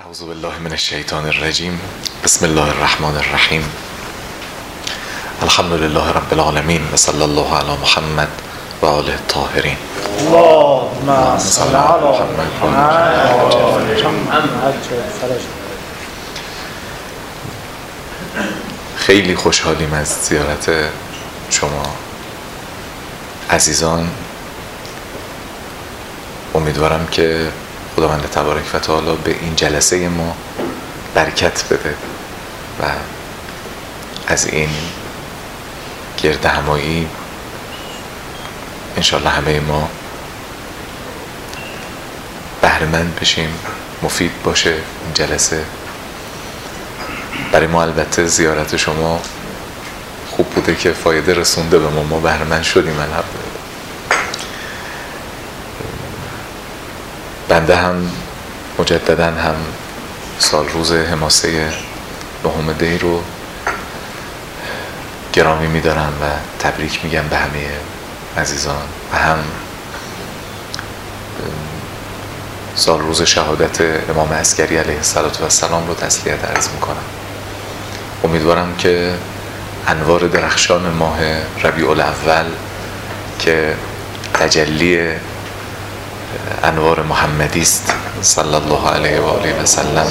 اعوذ بالله من الشیطان الرجیم. بسم الله الرحمن الرحیم. الحمد لله رب العالمین و صلی الله علی محمد و آله الطاهرین. اللهم صل علی محمد. خیلی خوشحالیم از زیارت شما عزیزان. امیدوارم که خداوند تبارک و تعالی به این جلسه ما برکت بده و از این گرد همایی انشالله همه ما بهره‌مند بشیم، مفید باشه این جلسه برای ما. البته زیارت شما خوب بوده که فایده رسونده به ما بهره‌مند شدیم الحمدلله. بنده هم مجددا هم سال روز حماسه 9 دی رو گرامی می‌دارم و تبریک میگم به همه عزیزان و هم سال روز شهادت امام عسکری علیه السلام رو تسلیت عرض میکنم. امیدوارم که انوار درخشان ماه ربیع الاول که تجلی انوار محمدی است صلی الله علیه و آله و سلم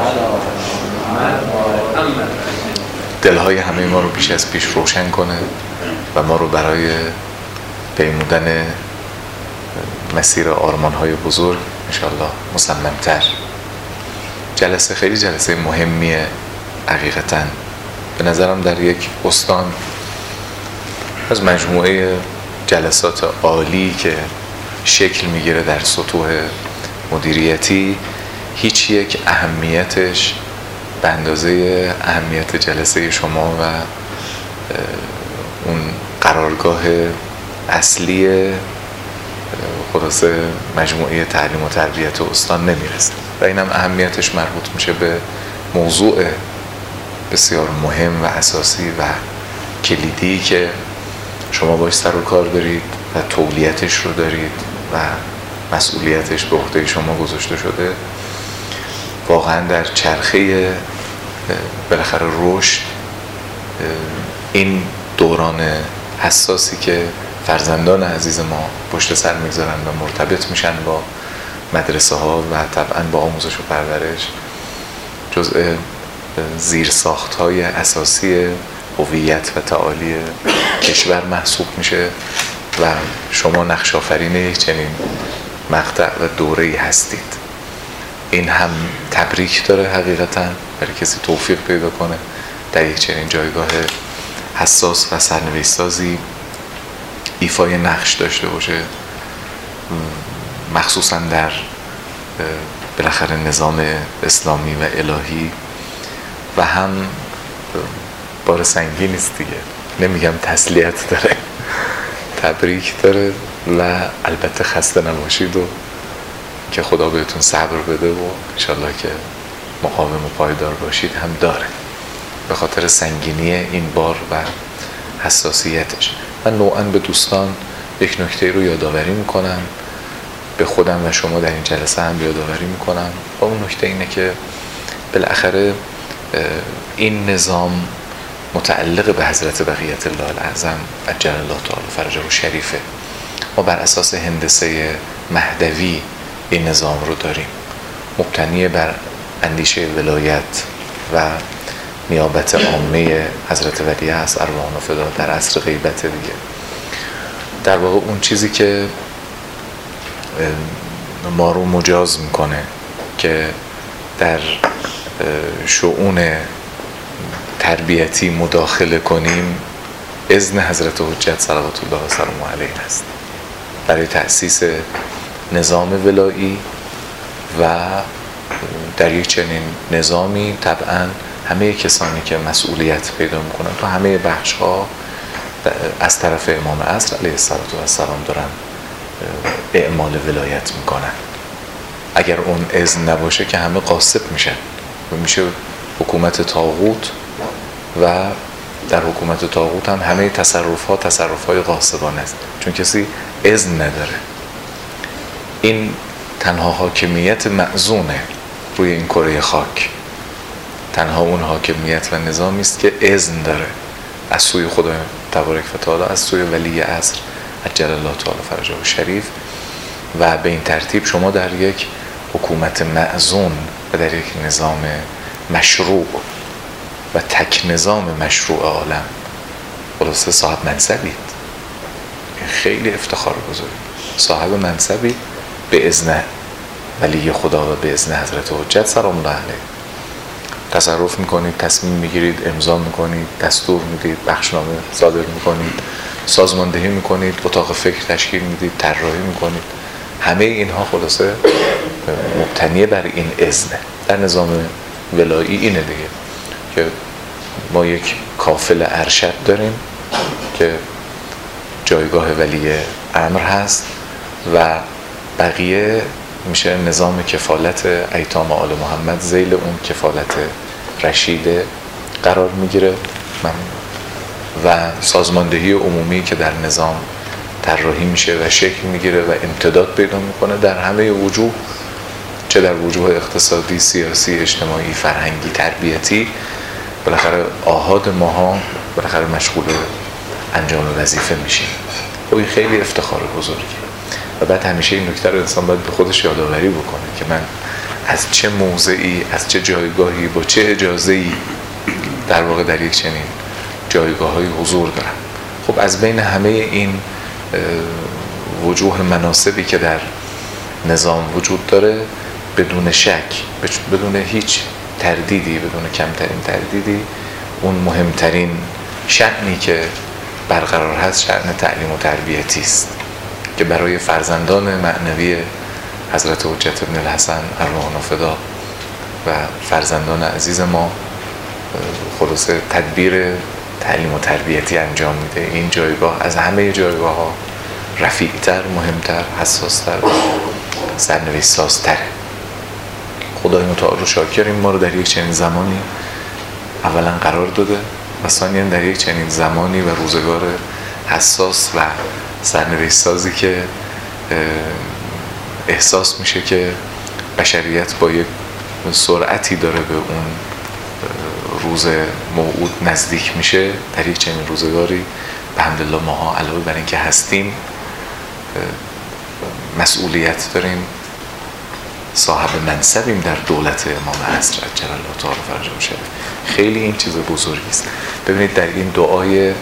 دلهای همه ما رو بیش از پیش روشن کنه و ما رو برای پیمودن مسیر آرمان‌های بزرگ انشاءالله مصمم‌تر. جلسه خیلی جلسه مهمیه حقیقتاً به نظرم. در یک استان از مجموعه جلسات عالی که شکل میگیره در سطوح مدیریتی، هیچ یک اهمیتش به اندازه اهمیت جلسه شما و اون قرارگاه اصلی خلاصه مجموعه تعلیم و تربیت استان نمیرسه و اینم اهمیتش مربوط میشه به موضوع بسیار مهم و اساسی و کلیدی که شما باش سر و کار دارید و تولیتش رو دارید و مسئولیتش به عهده شما گذاشته شده. واقعا در چرخه بالاخره رشد این دوران حساسی که فرزندان عزیز ما پشت سر میگذارن و مرتبط میشن با مدرسه ها و طبعا با آموزش و پرورش، جزء زیرساخت های اساسی هویت و تعالی کشور محسوب میشه و شما نقش آفرین یک چنین مقطع و دوره‌ای هستید. این هم تبریک داره حقیقتا برای کسی توفیق پیدا کنه در یک چنین جایگاه حساس و سرنوشت‌سازی ایفای نقش داشته باشه، مخصوصا در بالاخره نظام اسلامی و الهی. و هم بار سنگین است دیگه، نمیگم تسلیت داره، تبریک داره و البته خسته نباشید و که خدا بهتون صبر بده و انشالله که مقاوم و پایدار باشید هم داره به خاطر سنگینی این بار و حساسیتش. من نوعاً به دوستان یک نکته رو یادآوری میکنم، به خودم و شما در این جلسه هم یادآوری میکنم و اون نکته اینه که بالاخره این نظام متعلق به حضرت بقیت الله الاعظم عجل الله تعالی فرجه و شریفه. ما بر اساس هندسه مهدوی این نظام رو داریم، مبتنی بر اندیشه ولایت و نیابت عامه حضرت ولیعصر ارواحنا فدا در عصر غیبت دیگه. در واقع اون چیزی که ما رو مجاز میکنه که در شؤون تربیتی مداخله کنیم اذن حضرت حجت صلوات الله و سلامه علیه است برای تأسیس نظام ولایی. و در یک چنین نظامی طبعا همه کسانی که مسئولیت پیدا میکنن تو همه بخش ها از طرف امام عصر علیه السلام دارن اعمال ولایت میکنن. اگر اون اذن نباشه که همه قاصب میشن و میشه حکومت طاغوت و در حکومت طاغوت هم همه تصرف‌های غاصبانه است چون کسی اذن نداره. این تنها حاکمیت مأذونه روی این کره خاک. تنها اون حاکمیت و نظامی است که اذن داره از سوی خدای تبارک و تعالی، از سوی ولی عصر عجل الله تعالی فرجه و شریف. و به این ترتیب شما در یک حکومت معزون و در یک نظام مشروع و تک نظام مشروع عالم خلاصه صاحب منصبید. خیلی افتخار بزرگی. صاحب منصبی به اذن ولی خدا و به اذن حضرت حجت سلام الله علیه. تصرف میکنید، تصمیم میگیرید، امضا میکنید، دستور میدید، بخشنامه صادر میکنید، سازماندهی میکنید، اتاق فکر تشکیل میدید، طراحی میکنید. همه اینها خلاصه مبتنی بر این اذنه. در نظام ولایی اینه دیگه که ما یک کافل ارشد داریم که جایگاه ولی امر هست و بقیه میشه نظام کفالت ایتام آل محمد ذیل اون کفالت رشیده قرار میگیره و سازماندهی عمومی که در نظام طراحی میشه و شکل میگیره و امتداد پیدا میکنه در همه وجوه، چه در وجوه اقتصادی، سیاسی، اجتماعی، فرهنگی، تربیتی. بالاخره آحاد ماها بالاخره مشغول انجام وظیفه میشیم. و این خیلی افتخار بزرگی. و بعد همیشه این نکته رو انسان باید به خودش یادآوری بکنه که من از چه موضعی، از چه جایگاهی، با چه اجازه‌ای در واقع در یک چنین جایگاه‌های حضور دارم. خب از بین همه این وجوه مناسبی که در نظام وجود داره، بدون شک، بدون هیچ تردیدی، بدون کمترین تردیدی، اون مهمترین شأنی که برقرار هست شأن تعلیم و تربیتی است که برای فرزندان معنوی حضرت حجت ابن الحسن ارواحنا فدا و فرزندان عزیز ما خلاصه تدبیر تعلیم و تربیتی انجام میده. این جایگاه از همه جایگاه ها رفیع‌تر، مهمتر، حساس‌تر و سرنوشت سازتره. خدای متعال رو شاکریم ما رو در یک چنین زمانی اولا قرار داده و ثانیاً در یک چنین زمانی و روزگار حساس و سرنوشت سازی که احساس میشه که بشریت با یک سرعتی داره به اون روز موعود نزدیک میشه. در یک چنین روزگاری به حمدالله ماها علاوه بر این که هستیم مسئولیت داریم، صاحب منصبیم در دولت امام عصر عجل الله تعالی فرجه و شریف. خیلی این چیز بزرگی است. ببینید در این دعای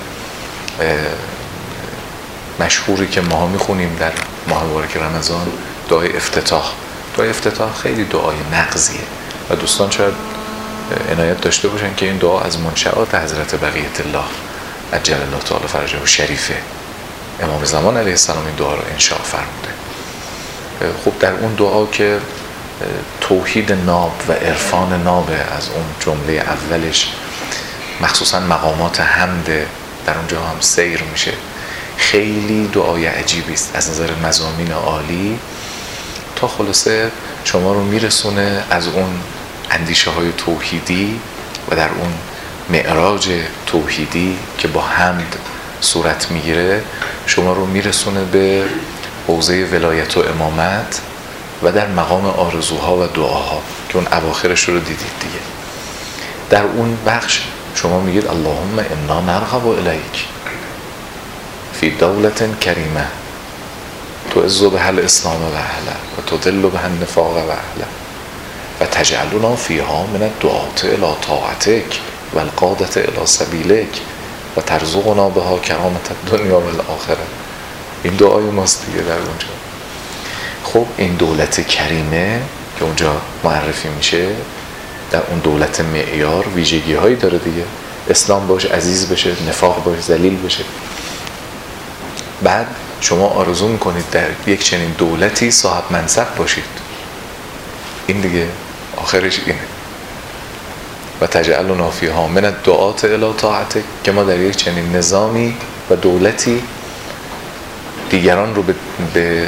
مشهوری که ماها میخونیم در ماه مبارک رمضان، دعای افتتاح. دعای افتتاح خیلی دعای مغزیه و دوستان شاید عنایت داشته باشن که این دعا از منشآت حضرت بقیت الله عجل الله تعالی فرجه و شریفه. امام زمان علیه السلام این دعا رو انشاء فرموده. خب در اون دعا که توحید ناب و عرفان ناب از اون جمله اولش، مخصوصا مقامات حمد در اونجا هم سیر میشه. خیلی دعای عجیبی است از نظر مضامین عالی تا خلاصه شما رو میرسونه از اون اندیشه های توحیدی و در اون معراج توحیدی که با حمد صورت میگیره شما رو میرسونه به حوزه ولایت و امامت و در مقام آرزوها و دعاها که اون اواخرش رو دیدید دیگه. در اون بخش شما میگید اللهم انا نرغب الیک فی دولت کریمه تعز بها الاسلام و اهله و تذل بها النفاق و اهله و تجعلنا فیها من الدعاة الی طاعتک و القادة الی سبیلک و ترزقنا بها کرامت الدنیا و الاخره. این دعای ماست دیگه در اونجا. خب این دولت کریمه که اونجا معرفی میشه، در اون دولت معیار ویژگی هایی داره دیگه. اسلام باش عزیز بشه، نفاق باش ذلیل بشه. بعد شما آرزو میکنید در یک چنین دولتی صاحب منصب باشید. این دیگه آخرش اینه. و تجعلنا فیها من الدعاة الی طاعتک، که ما در یک چنین نظامی و دولتی دیگران رو به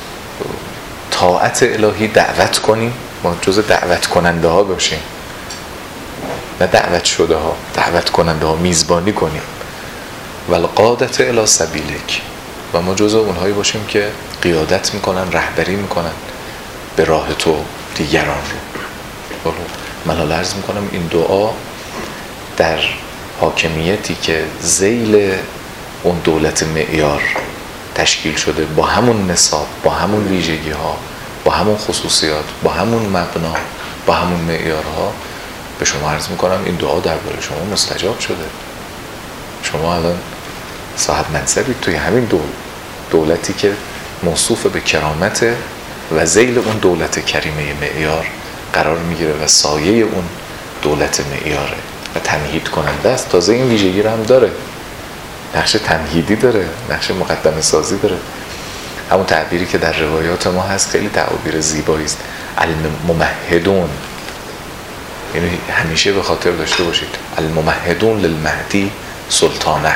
طاعت الهی دعوت کنیم. ما جزء دعوت کننده ها باشیم، نه دعوت شده ها، دعوت کننده ها، میزبانی کنیم. و القادة الی سبیلک، و ما جزء اونهایی باشیم که قیادت میکنن، رهبری میکنن به راه تو دیگران رو. من عرض میکنم این دعا در حاکمیتی که ذیل اون دولت معیار تشکیل شده، با همون نصاب، با همون ویژگی ها، با همون خصوصیات، با همون مبنا، با همون معیارها، به شما عرض میکنم این دعا درباره شما مستجاب شده. شما الان صاحب منصبی توی همین دولتی که موصوف به کرامت و ذیل اون دولت کریمه معیار قرار میگیره و سایه اون دولت معیاره و تمهید کننده است. تازه این ویژگی رو هم داره، نقش تمهیدی داره، نقش مقدمه سازی داره. همون تعبیری که در روایات ما هست خیلی تعبیر زیبایی است، الممهدون. یعنی همیشه به خاطر داشته باشید الممهدون للمهدی سلطانه.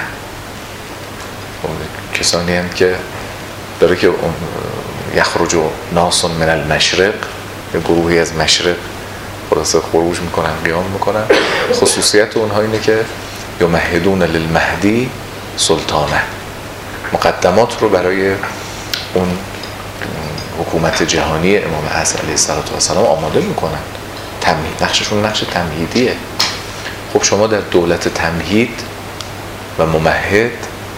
کسانی هستند که داره که یخرج ناس من المشرق، یه گروهی از مشرق خلاصه خروج میکنن، قیام میکنن. خصوصیت اونها اینه که یمهدون للمهدی سلطانه، مقدمات رو برای اون حکومت جهانی امام عصر علیه السلام آماده میکنن. تمهید، نقششون نقش تمهیدیه. خب شما در دولت تمهید و ممهد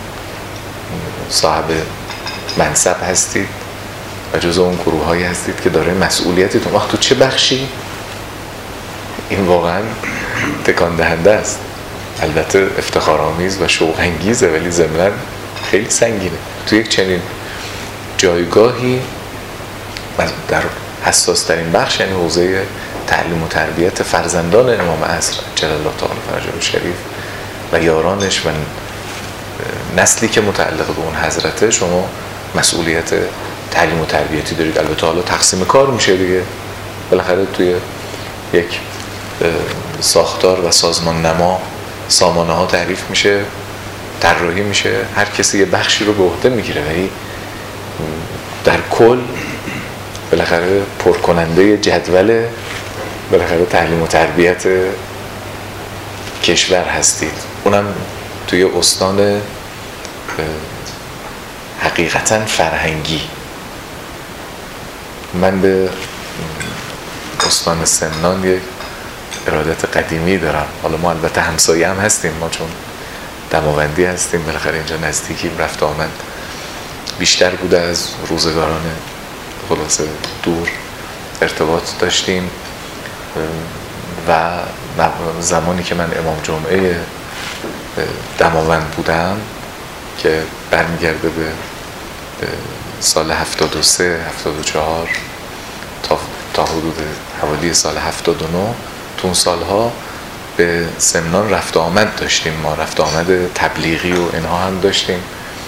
صاحب منصب هستید و جزو اون گروه هایی هستید که داره مسئولیتتون. وقت تو چه بخشی؟ این واقعا تکان دهنده است. البته افتخارآمیز و شوق انگیزه، ولی ضمناً خیلی سنگینه. تو یک چنین جایگاهی در حساس ترین بخش، یعنی حوزه تعلیم و تربیت فرزندان امام عصر جل الله تعالی فرجه الشریف و یارانش و نسلی که متعلق به اون حضرته، شما مسئولیت تعلیم و تربیتی دارید. البته حالا تقسیم کار میشه دیگه، بالاخره توی یک ساختار و سازمان نما سامانه ها تعریف میشه، طراحی میشه، هر کسی یه بخشی رو به عهده میگیره، ولی در کل بالاخره پرکننده جدول بالاخره تعلیم و تربیت کشور هستید. اونم توی استان حقیقتا فرهنگی. من به استان سمنان یک ارادت قدیمی دارم. حالا ما البته همسایه هم هستیم، ما چون دماوندی هستیم بالاخره اینجا نزدیکیم، رفت آمد بیشتر بوده از روزگاران خلاصه دور ارتباط داشتیم. و زمانی که من امام جمعه دماوند بودم که برمیگرده به سال 73 74 تا حدود حوالی سال 79، تو اون سالها به سمنان رفت آمد داشتیم. ما رفت آمد تبلیغی و اینها هم داشتیم.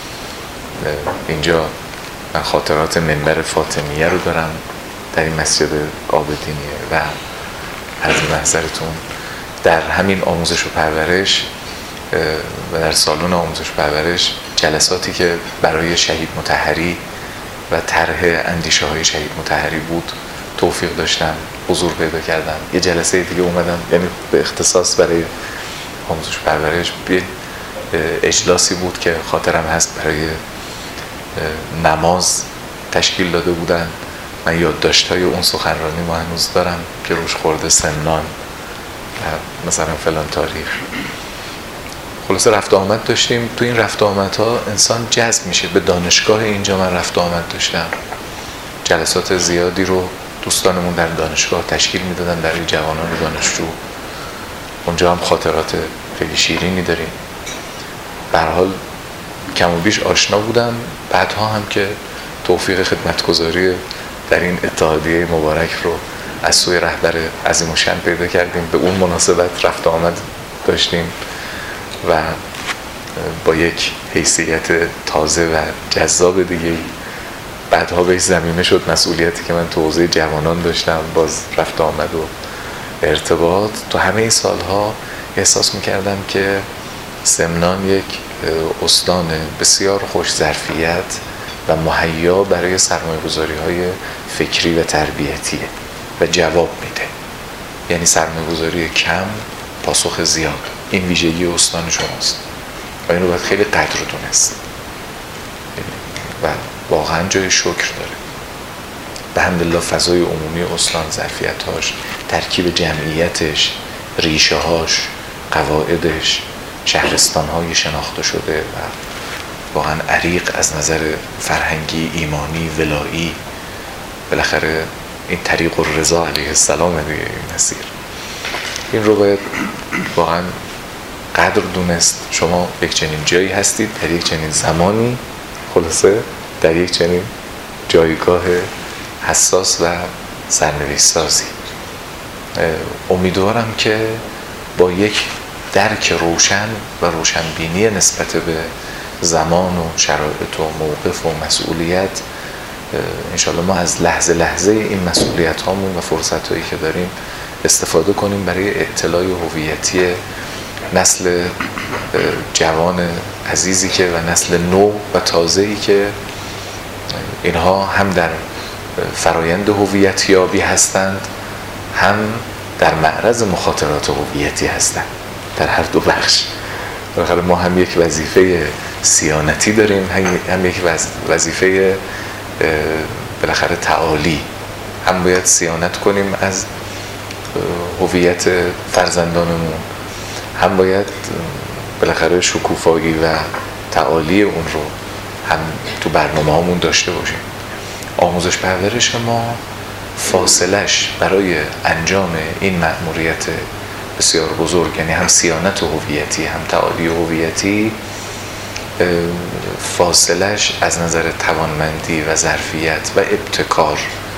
اینجا من خاطرات منبر فاطمیه رو دارم در این مسجد آبدینیه و از محضرتون در همین آموزش و پرورش و در سالن آموزش و پرورش جلساتی که برای شهید مطهری و طرح اندیشه های شهید مطهری بود توفیق داشتم، حضور پیدا کردم. یه جلسه دیگه اومدم، یعنی به اختصاص برای آموزش و پرورش یه اجلاسی بود که خاطرم هست برای نماز تشکیل داده بودن. من یادداشت‌های اون سخنرانی ما هنوز دارم که روش خورده سمنان مثلا فلان تاریخ. خلاصه رفت آمد داشتیم. تو این رفت آمدها انسان جذب میشه. به دانشگاه اینجا من رفت آمد داشتم، جلسات زیادی رو دوستانمون در دانشگاه تشکیل میدادن برای جوانان دانشجو. اونجا هم خاطرات خیلی شیرینی داریم. به هر حال کم و بیش آشنا بودم. بعدها هم که توفیق خدمتگزاری در این اتحادیه مبارک رو از سوی رهبر عظیم الشأن پیدا کردیم، به اون مناسبت رفت آمد داشتیم و با یک حیثیت تازه و جذاب دیگه. بعدها بهش زمینه شد مسئولیتی که من تو حوزه جوانان داشتم، باز رفت آمد و ارتباط. تو همه این سالها احساس میکردم که سمنان یک استان بسیار خوش ظرفیت و مهیا برای سرمایه‌گذاری‌های فکری و تربیتیه و جواب میده. یعنی سرمایه‌گذاری کم، پاسخ زیاد. این ویژگی استان شماست و این رو باید خیلی قدر دونست و واقعا جای شکر داره. به حمدالله فضای عمومی استان، ظرفیت‌هاش، ترکیب جمعیتش، ریشه هاش، قواعدش، شهرستان‌های شناخته شده و واقعا عریق از نظر فرهنگی، ایمانی، ولایی. بالاخره این طریق الرضا علیه السلام دیگه این مسیر. این رو باید واقعا قدر دونست. شما یک چنین جایی هستید در یک چنین زمانی، خلاصه در یک چنین جایگاه حساس و سرنوشت‌سازی. امیدوارم که با یک درک روشن و روشنبینی نسبت به زمان و شرایط و موقف و مسئولیت، انشاءالله ما از لحظه لحظه این مسئولیت هامون و فرصت هایی که داریم استفاده کنیم برای اطلاع هویتی نسل جوان عزیزی که و نسل نو و تازه‌ای که اینها هم در فرایند هویتیابی هستند، هم در معرض مخاطرات هویتی هستند. در هر دو بخش بالاخره ما هم یک وظیفه صیانتی داریم، هم یک وظیفه بالاخره تعالی. هم باید صیانت کنیم از هویت فرزندانمون، هم باید بالاخره شکوفایی و تعالی اون رو هم تو برنامه هامون داشته باشیم. آموزش پرورش ما فاصلش برای انجام این مأموریت بسیار بزرگ، یعنی هم صیانت هویتی هم تعالی هویتی، فاصلش از نظر توانمندی و ظرفیت و ابتکار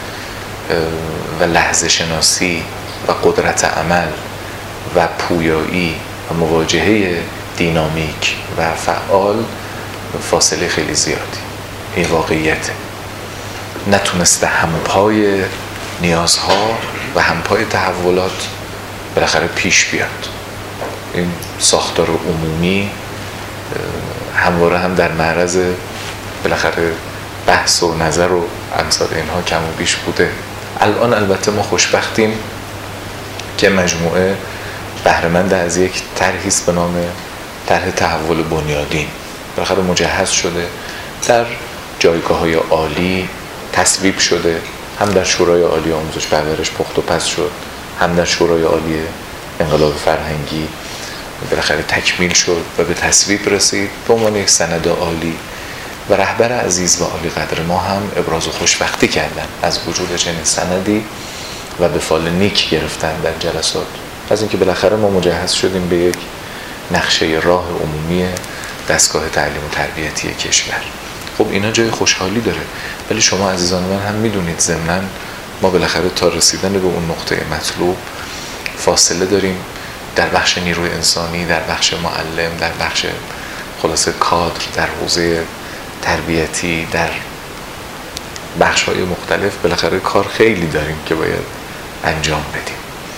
و لحظه شناسی و قدرت عمل و پویایی و مواجهه دینامیک و فعال فاصله خیلی زیادی. این واقعیته. نتونسته همپای نیازها و همپای تحولات بالاخره پیش بیاد. این ساختار عمومی همواره هم در معرض بالاخره بحث و نظر و امثال اینها کم و بیش بوده. الان البته ما خوشبختیم که مجموعه بهره‌مند از یک طرحی است به نام طرح تحول بنیادین. بالاخره مجهز شده، در جایگاه‌های عالی تصویب شده، هم در شورای عالی آموزش پرورش پخت و پس شد، هم در شورای عالی انقلاب فرهنگی بالاخره تکمیل شد و به تصویب رسید به عنوان یک سند عالی. و رهبر عزیز و عالی قدر ما هم ابراز خوشبختی کردن از وجود چنین سندی و به فال نیک گرفتن در جلسات، از اینکه بالاخره ما مجهز شدیم به یک نقشه راه عمومی دستگاه تعلیم و تربیتی کشور. خب اینا جای خوشحالی داره، ولی شما عزیزان من هم میدونید ضمناً ما بالاخره تا رسیدن به اون نقطه مطلوب فاصله داریم در بخش نیروی انسانی، در بخش معلم، در بخش خلاصه کادر، در حوزه تربیتی، در بخش‌های مختلف. بالاخره کار خیلی داریم که باید انجام بدیم.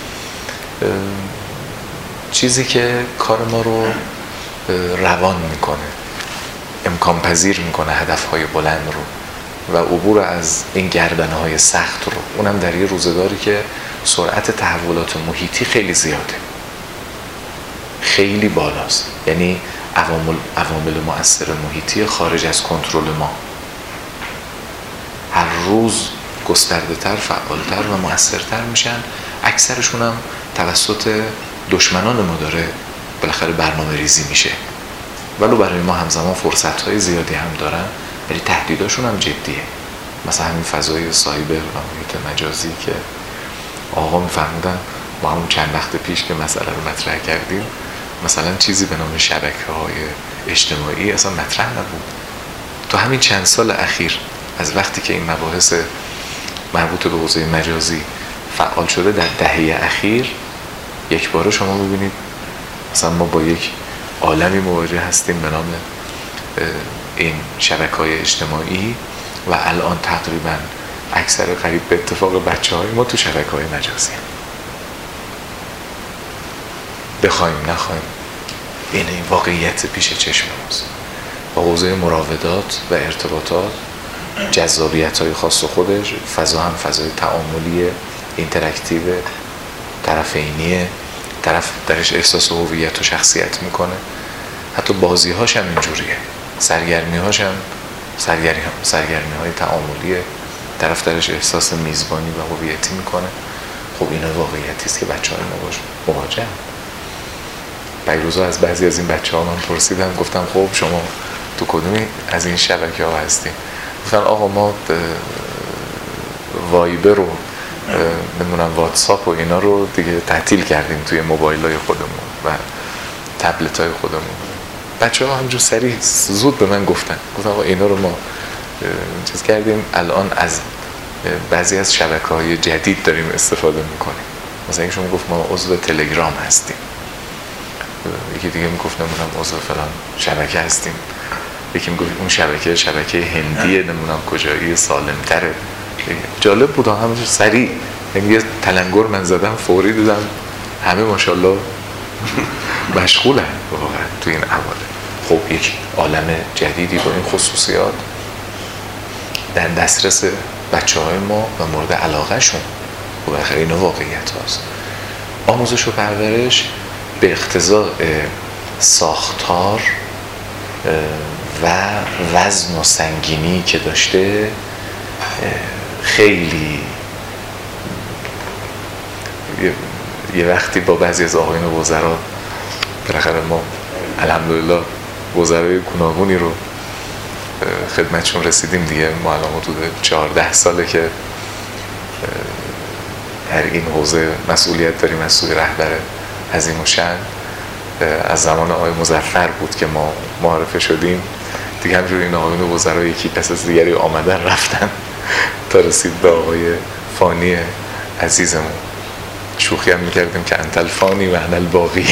چیزی که کار ما رو روان میکنه، امکان پذیر میکنه هدف‌های بلند رو و عبور از این گردنه‌های سخت رو، اونم در یه روزگاری که سرعت تحولات محیطی خیلی زیاده، خیلی بالاست. یعنی عوامل مؤثر محیطی خارج از کنترل ما هر روز گسترده تر، فعالتر و مؤثرتر میشن. اکثرشون هم توسط دشمنان ما داره بالاخره برنامه ریزی میشه، ولو برای ما همزمان فرصت‌های زیادی هم دارن، ولی تهدیداشون هم جدیه. مثلا همین فضای سایبر و محیط مجازی که آقا میفهمودن با همون چند وقت پیش که مسئله رو مطرح کردیم، مثلا چیزی به نام شبکه‌های اجتماعی اصلا مطرح نبود. تو همین چند سال اخیر از وقتی که این مباحث مربوط به حوزه مجازی فعال شده در دهه اخیر، یک باره شما ببینید مثلا ما با یک عالمی مواجه هستیم به نام این شبکه‌های اجتماعی و الان تقریبا اکثر قریب به اتفاق بچه‌های ما تو شبکه‌های مجازی هم. بخوایم نخوایم این واقعیت پیش چشم ماست. با حوزه مراودات و ارتباطات جذابیت‌های خاص خودش، فضا هم فضای تعاملی اینتراکتیو طرفینیه، طرف درش احساس هویت و شخصیت میکنه. حتی بازی‌هاش هم اینجوریه، سرگرمی‌هاش هم سرگرمی‌های تعاملی طرف درش احساس میزبانی و هویتی میکنه. خب اینا واقعیتی است که بچه‌های ما باش مواجهن. پیروزا از بعضی از این بچه‌ها من پرسیدم، گفتم خب شما تو کدومی از این شبکه‌ها هستین؟ گفتن آقا ما وایبر رو نمیدونم واتساپ و اینا رو دیگه تعطیل کردیم توی موبایل‌های خودمون و تبلت‌های خودمون. بچه‌ها همجور سریع زود به من گفتن آقا اینا رو ما چیز کردیم، الان از بعضی از شبکه‌های جدید داریم استفاده میکنیم. مثلا شما گفت ما عضو تلگرام هستیم، یکی دیگه میگفت نمیدونم عضو فلان شبکه هستیم، یکی میگفت اون شبکه هندیه نمیدونم کجایی سالم‌تره. جالب بود همونجور سریع، یعنی یه تلنگر من زدم فوری دیدم همه ماشاءالله مشغولن واقعا تو این حواله. خب یک عالم جدیدی با این خصوصیات در دسترس بچه‌های ما و مورد علاقه شون. و بالاخره اینا واقعیت هاست. آموزش و پرورش به اقتضاء ساختار و وزن و سنگینی که داشته خیلی یه وقتی با بعضی از آقایون وزرا بالاخره ما الحمدلله وزرای گوناگونی رو خدمتشون رسیدیم دیگه. ما الان حدود 14 ساله که در این حوزه مسئولیت داریم از سوی رهبر عظیم الشأن. از زمان آقای مظفر بود که ما معرفه شدیم دیگه. همجور این آقایون وزرا یکی پس از دیگری آمدن رفتن تا رسید به آقای فانی عزیزمون. شوخی هم میکردیم که انت الفانی و انا الباقی.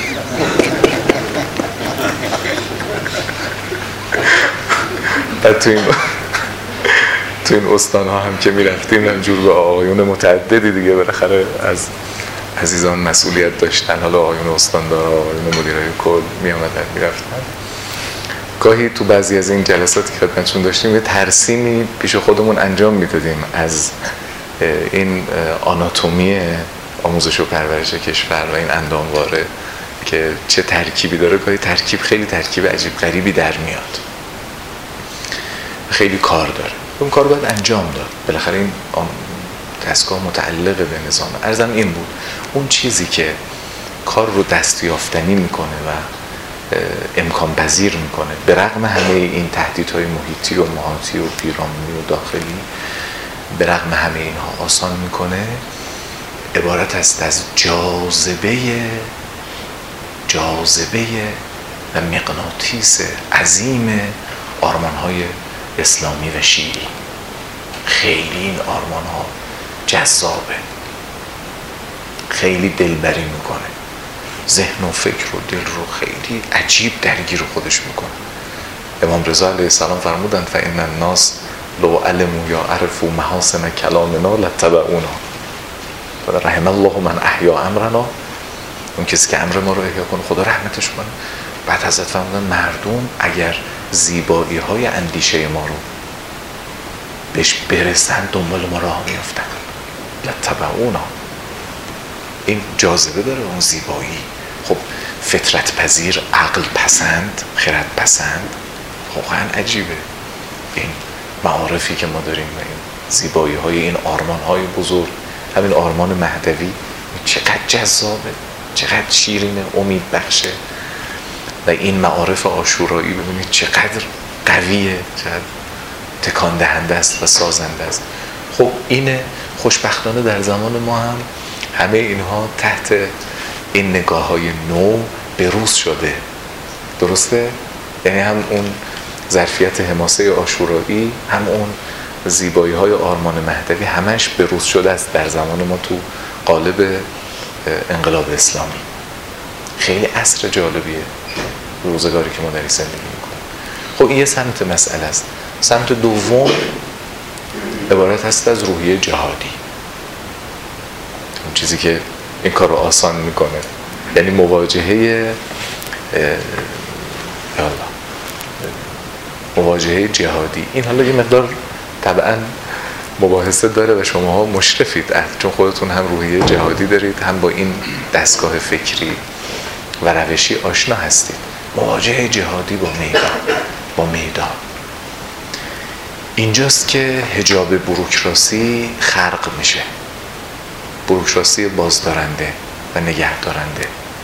بعد تو این استان ها هم که میرفتیم همجور به آقایون متعددی دیگه بالاخره از عزیزان مسئولیت داشتن، حالا آقایون استاندار، آقایون مدیرای کل می آمدن می رفتن. گاهی تو بعضی از این جلساتی که خدمتشون داشتیم یه ترسیمی پیش خودمون انجام میدادیم از این آناتومی آموزش و پرورش کشور و این اندامواره که چه ترکیبی داره. گاهی ترکیب خیلی ترکیب عجیب غریبی در میاد، خیلی کار داره، اون کار باید انجام داد. بالاخره این دستگاه متعلق به نظام. عرضم این بود اون چیزی که کار رو دستیافتنی میکنه و امکان پذیر میکنه به رغم همه این تهدیدهای محیطی و محاطی و پیرامونی و داخلی، به رغم همه اینها آسان میکنه، عبارت است از جاذبه و مغناطیس عظیم آرمانهای اسلامی و شیعی. خیلی این آرمانها جذابه، خیلی دلبری میکنه، ذهن و فکر و دل رو خیلی عجیب درگیر خودش میکنه. امام رضا علیه السلام فرمودند فإن الناس لو علموا یا عرفوا محاسن کلامنا لاتبعونا رحم الله من احیا امرنا. اون کسی که امر ما رو احیا کنه خدا رحمتش کنه. بعد حضرت فرمودن مردم اگر زیبایی های اندیشه ما رو بهش برسن دنبال ما راه میافتن. لاتبعونا، این جاذبه داره اون زیبایی. خب فطرت پذیر، عقل پسند، خرد پسند، واقعا عجیبه این معارفی که ما داریم و این زیبایی های این آرمان های بزرگ. همین آرمان مهدوی چقدر جذابه، چقدر شیرینه، امید بخشه. و این معارف عاشورایی ببینید چقدر قویه، چقدر تکان دهنده است و سازنده است. خب اینه خوشبختانه در زمان ما هم همه اینها تحت این نگاه های نو بروز شده. درسته؟ یعنی هم اون ظرفیت حماسه عاشورایی، هم اون زیبایی های آرمان مهدوی همش بروز شده است در زمان ما تو قالب انقلاب اسلامی. خیلی عصر جالبیه روزگاری که ما در زندگی میکنیم. خب این یه سمت مسئله است. سمت دوم عبارت هست از روحیه جهادی، اون چیزی که این کار رو آسان میکنه. یعنی مواجهه جهادی. این حالا یه مقدار طبعا مباحثه داره و شماها مشرفید، چون خودتون هم روحیه جهادی دارید، هم با این دستگاه فکری و روشی آشنا هستید. مواجهه جهادی با میدان. اینجاست که حجاب بوروکراسی خرق میشه. بوروکراسی بازدارنده و نگهدارنده.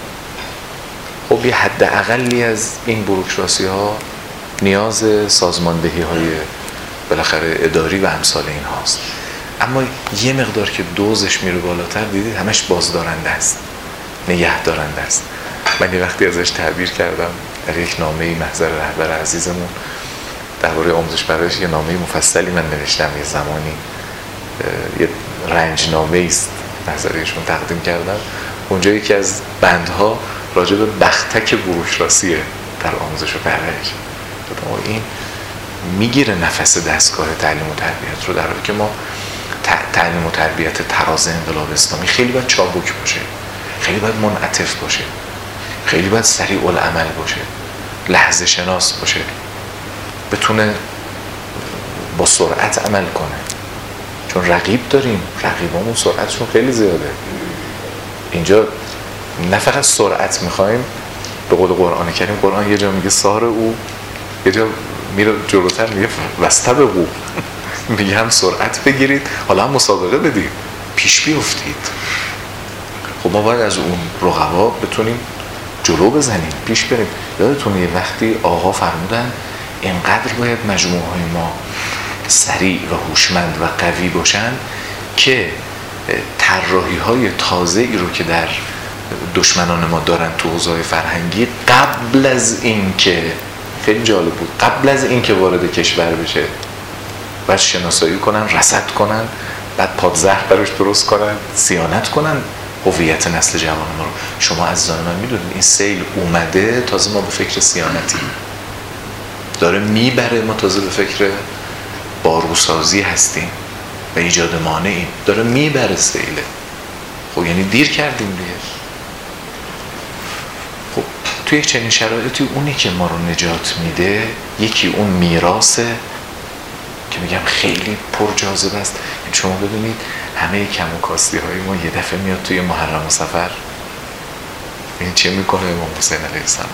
خب یه حد اقلی از این بوروکراسی ها نیاز سازماندهی های بالاخره اداری و امثال این هاست. اما یه مقدار که دوزش میره بالاتر دیدید همش بازدارنده است، نگهدارنده است. من یه وقتی ازش تعبیر کردم در یک نامه محضر رهبر عزیزمون درباره آموزش پرورش، یه نامه مفصلی من نوشتم یه زمانی، یه رنجنامه است محضرشون تقدیم کردم. اونجا یکی از بندها راجع به بختک بوروکراسیه در آموزش و پرورش. این میگیره نفس دستگاه تعلیم و تربیت رو، در حالی که ما تعلیم و تربیت تراز انقلاب اسلامی خیلی باید چابک باشه، خیلی باید منعطف باشه، خیلی باید سریع العمل باشه، لحظه شناس باشه، بتونه با سرعت عمل کنه. چون رقیب داریم، رقیبامون سرعتشون خیلی زیاده. اینجا نه فقط سرعت میخوایم، به قول قرآن کریم، قرآن یه جا میگه سار او، یه جا میره جلوتر میگه وسطب او، میگه هم سرعت بگیرید، حالا هم مسابقه بدید، پیش بیفتید. خب ما باید از اون رقبا بتونیم جلو بزنیم، پیش بریم. یادتونه یه وقتی آقا فرمودن اینقدر باید مجموعه های ما سریع و هوشمند و قوی باشن که طراحی های تازه ای رو که در دشمنان ما دارن تو حوزه فرهنگی، قبل از این که، خیلی جالب بود، قبل از این که وارد کشور بشه باید شناسایی کنن، رصد کنن، بعد پادزهر براش درست کنن، صیانت کنن هویت نسل جوان ما رو. شما عزیزان من میدونید این سیل اومده، تازه ما به فکر صیانتی داره میبره، ما تازه به فکر باروسازی هستیم و ایجاد مانعیم، داره میبره سیله. خب یعنی دیر کردیم دیگه. خب توی یک چنین شرایطی اونی که ما رو نجات میده، یکی اون میراثه که میگم خیلی پر جاذبه است. شما ببینید همه کم و کاستی های ما یه دفعه میاد توی محرم و صفر، این چه میکنه امام حسین علیه السلام؟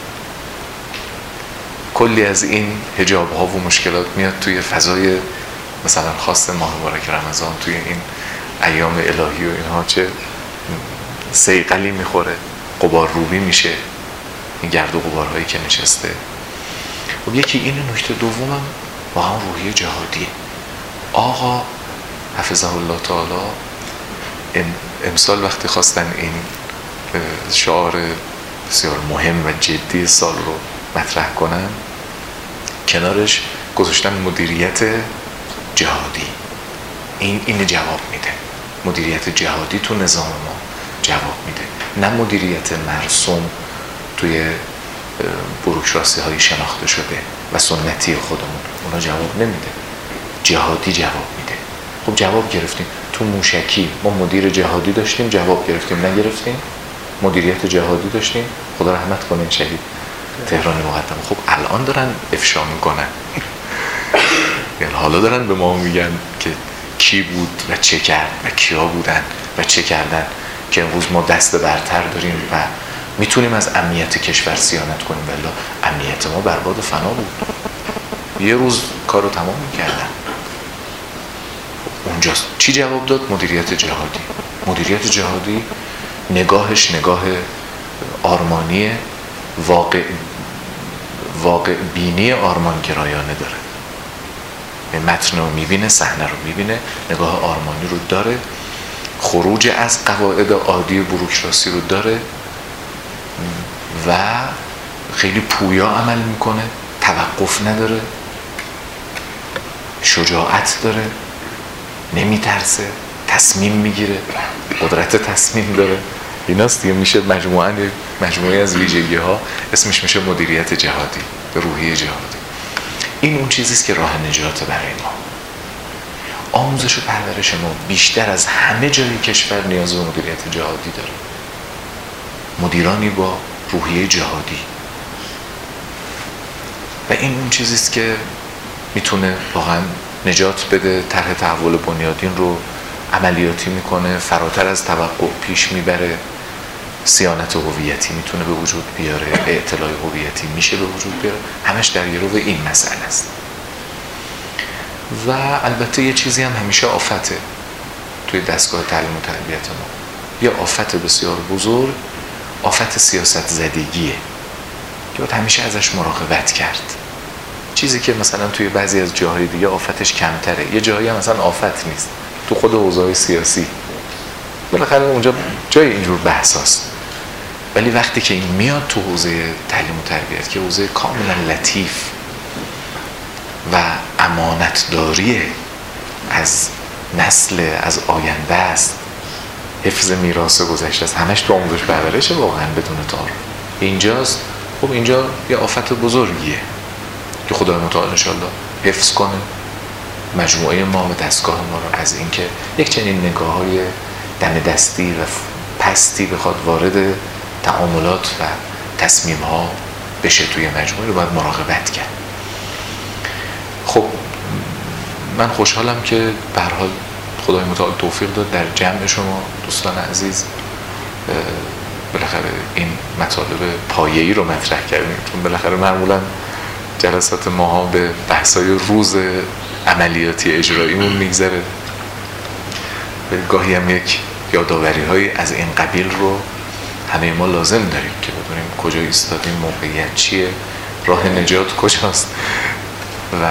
کلی از این حجاب ها و مشکلات میاد توی فضای مثلا خاص ماه مبارک رمضان، توی این ایام الهی و اینها چه صیقلی میخوره، غبار روبی میشه این گرد و غبارهایی که نشسته. خب یکی این. نکته دومم واقعا روحیه جهادیه. آقا حفظه الله تعالی امسال وقتی خواستن این شعار بسیار مهم و جدی سال رو مطرح کنن، کنارش گذاشتن مدیریت جهادی. این جواب میده. مدیریت جهادی تو نظام ما جواب میده، نه مدیریت مرسوم توی بوروکراسی های شناخته شده و سنتی خودمون. اونا جواب نمیده، جهادی جواب میده. خب جواب گرفتیم. تو موشکی ما مدیر جهادی داشتیم، جواب گرفتیم. نگرفتیم، مدیریت جهادی داشتیم، خدا رحمت کنه شهید تهرانی مقدم. خب الان دارن افشا میکنن، یعنی حالا دارن به ما میگن که کی بود و چه کرد و کیا بودن و چه کردن، که امروز ما دست برتر داریم و میتونیم از امنیت کشور صیانت کنیم. ولی امنیت ما برباد فنا بود، یه روز کارو تمام میکردن. اونجاست چی جواب داد؟ مدیریت جهادی. مدیریت جهادی نگاهش نگاه آرمانی، واقع بینی آرمانگرایانه داره. متن رو میبینه، صحنه رو میبینه، نگاه آرمانی رو داره، خروج از قواعد عادی بوروکراسی رو داره و خیلی پویا عمل میکنه، توقف نداره، شجاعت داره، نمیترسه، تصمیم میگیره، قدرت تصمیم داره. ایناست دیگه. میشه مجموعه از ویژگی ها اسمش میشه مدیریت جهادی، روحیه جهادی. این اون چیزیست که راه نجات برای ما. آموزش و پرورش ما بیشتر از همه جای کشور نیاز به مدیریت جهادی داره. مدیرانی با روحیه جهادی. و این اون چیزیست که میتونه واقعا نجات بده، طرح تحول بنیادین رو عملیاتی میکنه، فراتر از توقع پیش میبره، صیانت هویتی میتونه به وجود بیاره، اطلاع هویتی میشه به وجود بیاره. همش در گرو این مسئله است. و البته یه چیزی هم همیشه آفته توی دستگاه تعلیم و تربیت ما، یه آفت بسیار بزرگ، آفت سیاست زدگیه که باید همیشه ازش مراقبت کرد. چیزی که مثلا توی بعضی از جاهای دیگه آفتش کمتره، یه جایی هم مثلا آفت نیست، تو خود حوزه‌های سیاسی بالاخره اونجا جای اینجور بحث هست. ولی وقتی که این میاد تو حوزه تعلیم و تربیت که حوزه کاملا لطیف و امانتداری از نسل، از آینده است، حفظ میراث گذشته است، همش تو آموزش پرورشه واقعا بدون تعارف اینجاست. خب اینجا یه آفت بزرگیه که خدای متعال انشاءالله حفظ کنه مجموعه ما و دستگاه ما رو از اینکه یک چنین نگاه‌های دم دستی و پستی بخواد وارد تعاملات و تصمیم‌ها بشه توی مجموعه، رو باید مراقبت کرد. خب من خوشحالم که به هر حال خدای متعال توفیق داد در جمع شما دوستان عزیز بالاخره این مطالب پایه‌ای رو مطرح کردیم، چون بالاخره معمولا جلسات ماها به بحث‌های روز عملیاتی اجراییمون میگذره، گاهی هم یک یادآوری‌های از این قبیل رو همه ما لازم داریم که بدونیم کجا ایستادیم، موقعیت چیه، راه نجات کجاست. و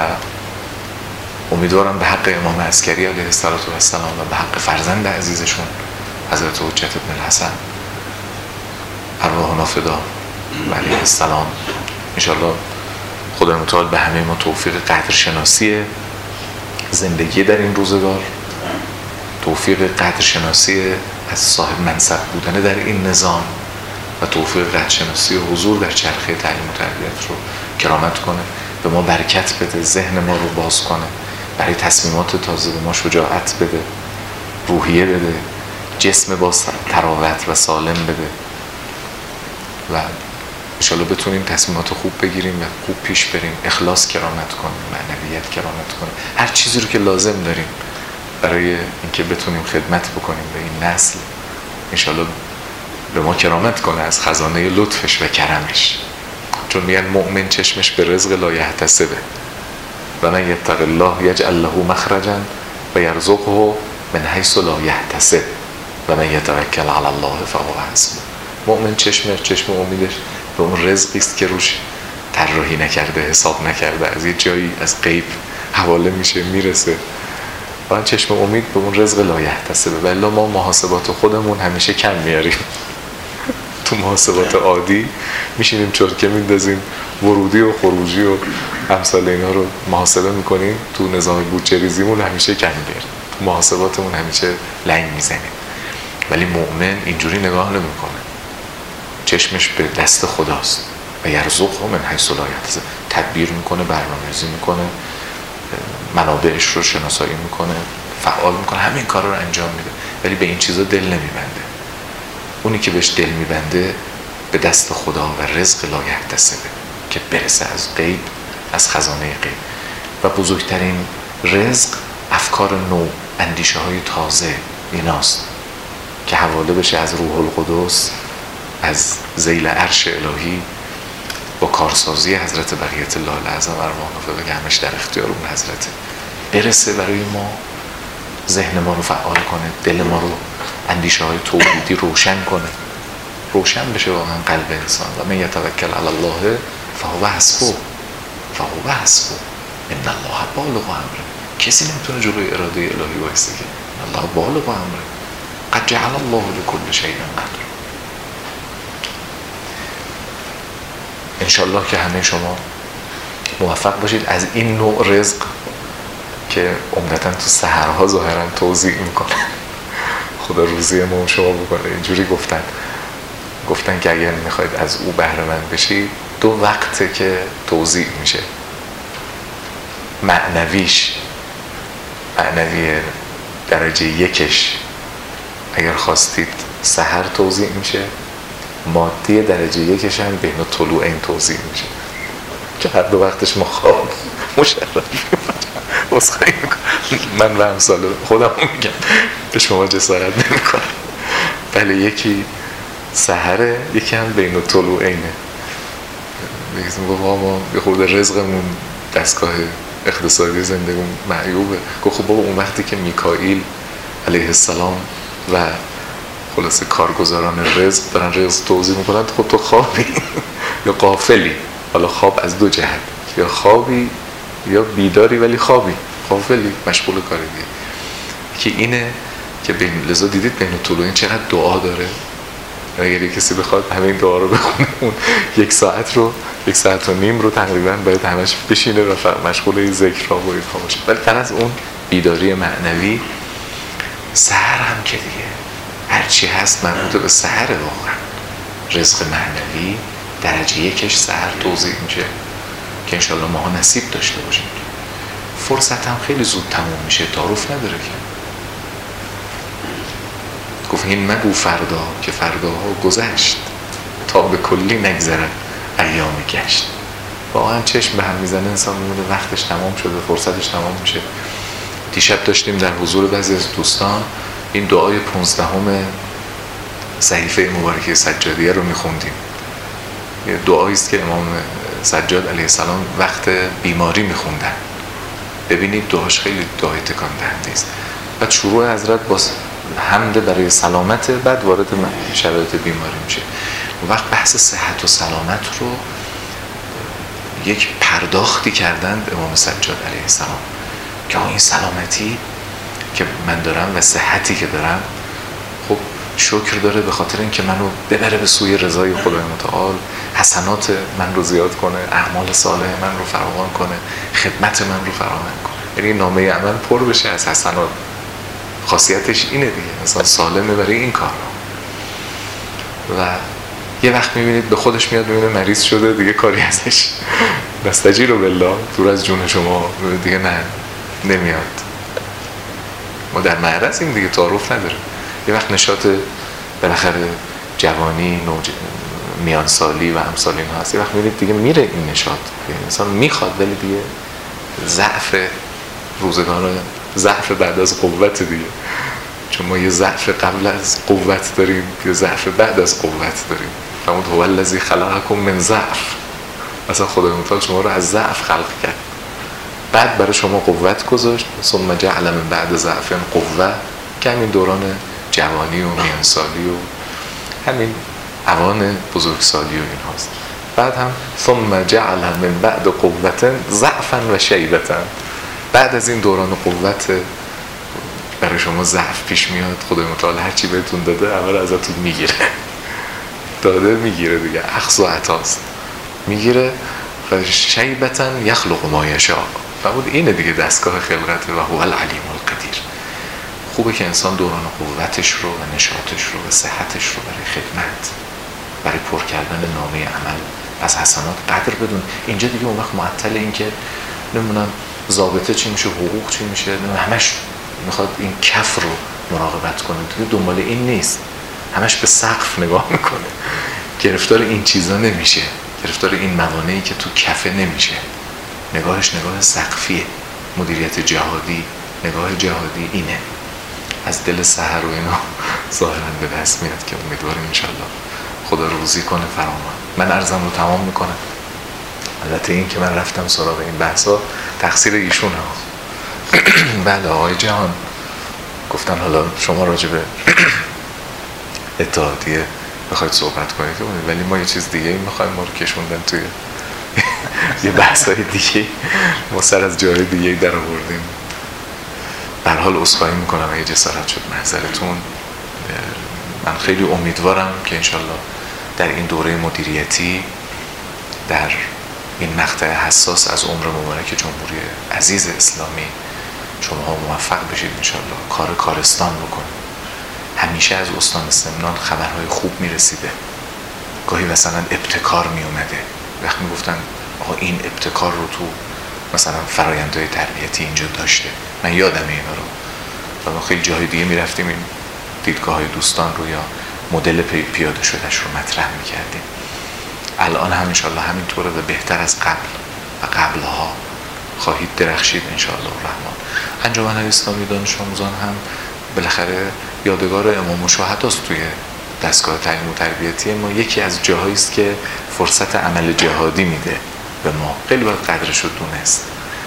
امیدوارم به حق امام عسکری علیه السلام و به حق فرزند عزیزشون حضرت حجت ابن الحسن ارواحنا فدا علیه السلام انشاءالله خدای متعال به همه ما توفیق قدرشناسی زندگی در این روزگار، توفیق قدرشناسی از صاحب منصب بودن در این نظام و توفیق قدرشناسی و حضور در چرخه تعلیم و تربیت رو کرامت کنه، به ما برکت بده، ذهن ما رو باز کنه، برای تصمیمات تازه به ما شجاعت بده، روحیه بده، جسم با تراوت و سالم بده و انشاءالله بتونیم تصمیمات خوب بگیریم و خوب پیش بریم، اخلاص کرامت کنیم، معنویت کرامت کنیم، هر چیزی رو که لازم داریم برای اینکه بتونیم خدمت بکنیم به این نسل انشاءالله به ما کرامت کنه از خزانه لطفش و کرمش. چون میگن مؤمن چشمش به رزق لا یحتسبه و من یتق الله یجعل له مخرجا و یرزقه من حیث لا یحتسب و من یتوکل علی الله فهو حسبه. مؤمن چشم امیدش به اون رزقی است که روش طراحی نکرده، حساب نکرده، از یه جایی از غیب حواله میشه میرسه. و چشم امید به اون رزق لا یحتسبه. ولی ما محاسبات خودمون همیشه کم میاریم. تو محاسبات عادی میشینیم چرکه میندازیم، ورودی و خروجی و امثال اینا رو محاسبه میکنیم، تو نظام بودجه ریزیمون همیشه کم میاریم، تو محاسباتمون همیشه لنگ میزنیم. ولی مؤمن اینجوری نگاه نمیکنه، چشمش به دست خداست و یرزقه من حیث لا یحتسب، تدبیر میکنه، برنامه‌ریزی میکنه، منابعش رو شناسایی میکنه، فعال میکنه، همین کارا رو انجام میده. ولی به این چیزا دل نمیبنده. اونی که بهش دل میبنده به دست خدا و رزق لا یحتسبه که برسه از غیب، از خزانه غیب. و بزرگترین رزق افکار نو، اندیشه های تازه ایناست که حواله بشه از روح القدس، از ذیل عرش الهی با کارسازی حضرت بقیت الله الاعظم ارواحنا فدا که همش در اختیار اون حضرته، برسه برای ما، ذهن ما رو فعال کنه، دل ما رو اندیشه های توحیدی روشن کنه، روشن بشه واقعا قلب انسان. و من یتوکل علی الله فهو حسبه ان الله بالغ امره. کسی نمیتونه جلوی اراده الهی وایسه که الله بالغ امره، قد جعل الله لكل شیء قدر. انشالله که همه شما موفق باشید از این نوع رزق که عمدتاً تو سحرها ظاهراً توزیع میکنه. خدا روزی ما شما بکنه. اینجوری گفتن که اگر میخواید از او بهره مند بشید، 2 وقته که توزیع میشه. معنوی درجه 1 اگر خواستید سحر توزیع میشه، مادی درجه 1 هم بین طلوعین توزیع میشه که هر 2 وقتش ما خواب مشرف بسخواهی میکنم. من و امثال خودم میگم به شما جسارت نمیکنم. بله یکی سحره، یکی هم بین طلوعینه. بگیزم گفت ما به خود رزقمون دستگاه اقتصادی زندگی معیوبه. گفت خب بابا اون وقتی که میکائیل علیه السلام و خلاصه کارگزاران رزق دارن رزق توزیع میکنن، خب تو خوابی یا غافلی. حالا خواب از دو جهت، یا خوابی یا بیداری ولی خوابی، غافلی، مشغول کار دیگه. که اینه که لذا دیدید بین طلوع این چقدر دعا داره. اگر کسی بخواد همه این دعا رو بخونه، اون 1 ساعت و نیم رو تقریبا باید همش بشینه و مشغول این ذکر ها و اینها باشه. ولی فقط اون بیداری معنوی. سحر هم که دیگه هرچی هست مربوط به سحر واقعا. رزق معنوی درجه 1 سحر توزیع میشه که انشالله ماها نصیب داشته باشیم. فرصت هم خیلی زود تموم میشه، تعارف نداره که. گفت این مگو فردا که فرداها گذشت، تا به کلی نگذرد ایام گشت. واقعا چشم به هم میزنه انسان میمونه وقتش تمام شده، فرصتش تمام میشه. دیشب داشتیم در حضور بعضی از دوستان این دعای 15 صحیفه مبارکه سجادیه رو میخوندیم. یه دعایی است که امام سجاد علیه السلام وقت بیماری میخوندن. ببینید دعاش خیلی دعای تکان دهنده است. بعد شروع حضرت با حمد برای سلامت، بعد وارد شرایط بیماری میشه. وقت بحث صحت و سلامت رو یک پرداختی کردند امام سجاد علیه السلام که این سلامتی که من دارم و صحتی که دارم خب شکر داره به خاطر اینکه منو ببره به سوی رضای خدای متعال، حسنات من رو زیاد کنه، اعمال صالح من رو فراوان کنه، خدمت من رو فراوان کنه. یعنی نامه عمل پر بشه از حسنات. خاصیتش اینه دیگه، مثلا سالمه برای این کار. و یه وقت میبینید به خودش میاد میبینه مریض شده دیگه، کاری ازش نستجیروا بالله، دور از جون شما دیگه نمیاد. ما در معرضیم دیگه، تعارف نداره. یه وقت نشاط بالاخره جوانی، میانسالی و امثال اینها هست. یه وقت میبینید دیگه میره این نشاط، انسان میخواد ولی دیگه ضعف روزگار، ضعف بعد از قوت دیگه. چون ما یه ضعف قبل از قوت داریم، یه ضعف بعد از قوت داریم. فرمود هو الذی خلقکم من ضعف. اصلا خدای متعال شما رو از ضعف خلق کرد، بعد برای شما قوت گذاشت. ثم جعل من بعد ضعف قوه، که همین دوران جوانی و میانسالی و همین اوان بزرگسالی و این هاست. بعد هم ثم جعل من بعد قوة ضعفا و شیبتا، بعد از این دوران قوت برای شما ضعف پیش میاد. خدای متعال هرچی بهتون داده اول ازتون میگیره، داده میگیره دیگه، اخذ و عطاست، میگیره. شیبتا یخلق ما یشاء. فرمود اینه دیگه دستگاه خلقته و هو العلیم القدیر. خوبه که انسان دوران قوتش رو و نشاطش رو و صحتش رو برای خدمت، برای پر کردن نامه عمل از حسنات قدر بدون. اینجا دیگه اون وقت معطل این که نمیدونم ضابطه چی میشه، حقوق چی میشه، همش میخواد این کف رو مراقبت کنه، دیگه دنبال این نیست، همش به سقف نگاه میکنه، گرفتار این چیزا نمیشه، گرفتار این موانعی که تو کفه نمیشه. نگاهش نگاه سقفیه. مدیریت جهادی، نگاه جهادی اینه. از دل سحر و اینا ظاهرا به دست میاد که امیدواریم انشالله خدا روزی کنه فراوان. من عرضم رو تمام میکنم. البته این که من رفتم سراغ این بحثا تقصیر ایشون ها. بله آقای جهان گفتن حالا شما راجع به اتحادیه بخواید صحبت کنید، ولی ما یه چیز دیگه این میخوایم، ما رو کشوندن توی یه بحثای دیگه، ما سر از جای دیگه در آوردیم. به هر حال عذرخواهی میکنم اگه جسارت شد محضرتون. من خیلی امیدوارم که انشالله در این دوره مدیریتی، در این مقطع حساس از عمر مبارک جمهوری عزیز اسلامی، شما موفق بشید انشالله، کار کارستان بکنید. همیشه از استان سمنان خبرهای خوب میرسیده. گاهی مثلا ابتکار میومده، وقت میگفتن آقا این ابتکار رو تو مثلا فرآیندهای تربیتی اینجا داشته. من یادم اینا رو، و ما خیلی جاهای دیگه میرفتیم این دیدگاه های دوستان رو یا مدل پیاده شدهش رو مطرح میکردیم. الان هم انشالله همینطوره و بهتر از قبل و قبلها خواهید درخشید انشالله الرحمن. انجمن اسلامی دانش آموزان هم بالاخره یادگار امام شهداست توی دستگاه تعلیم و تربیتی ما. یکی از جاهایی است که فرصت عمل جهادی میده به ما، خیلی باید قدرش رو دونست.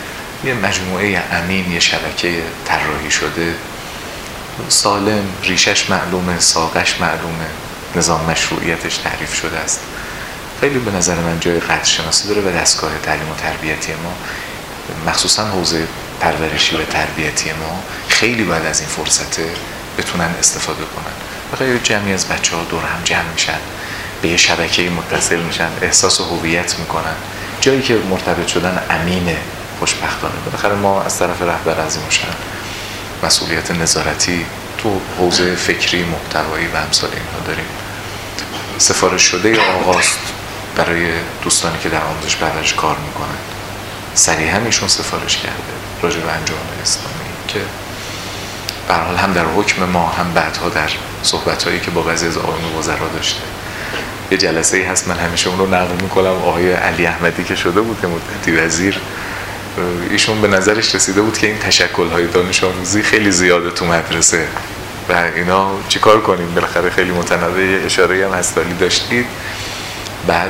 یه مجموعه امین، یه شبکه طراحی شده، سالم، ریشش معلومه، ساقش معلومه، نظام مشروعیتش تعریف شده است. خیلی به نظر من جای قدر شناسی داره و دستگاه تعلیم و تربیتی ما، مخصوصا حوزه پرورشی و تربیتی ما، خیلی باید از این فرصت بتونن استفاده کنن. و خیلی جمعی از بچه‌ها دور هم جمع میشن، به یه شبکه‌ای متصل میشن، احساس هویت میکنن. جایی که مرتبط شدن امینه، خوشبختانه. بالاخره ما از طرف رهبر عظیم الشأن مسئولیت نظارتی تو حوزه فکری، محتوایی و امثال اینها داریم. سفارش شده آقاست برای دوستانی که در آموزش پرورش کار میکنن. صریحا ایشون سفارش کرده راجع به انجمن اسلامی که به هر حال هم در حکم ما، هم بعدها در صحبت‌هایی که با بعضی از آقایون وزرا داشته. یه جلسه‌ای هست من همیشه اون رو نقل می‌کنم، آقای علی احمدی که شده بود که مدتی وزیر، ایشون به نظرش رسیده بود که این تشکل‌های دانش آموزی خیلی زیاده تو مدرسه و اینا چیکار کنیم، بالاخره خیلی متنوع، اشاره هم هستالی داشتید. بعد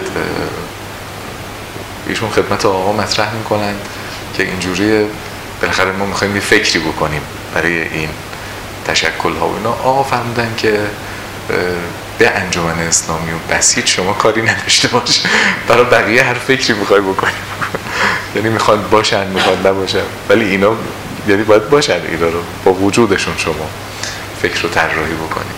ایشون خدمت آقا مطرح میکنن که اینجوری بالاخره ما میخوایم یه فکری بکنیم برای این تشکل‌ها و اینا. آقا فرمودن که به انجمن اسلامی و بسیج شما کاری نداشته باش، برای بقیه هر فکری میخوای بکنیم. یعنی میخوان باشن، میخوان نباشن، ولی اینا یعنی باید باشن، اینا رو با وجودشون شما فکر رو طراحی بکنید.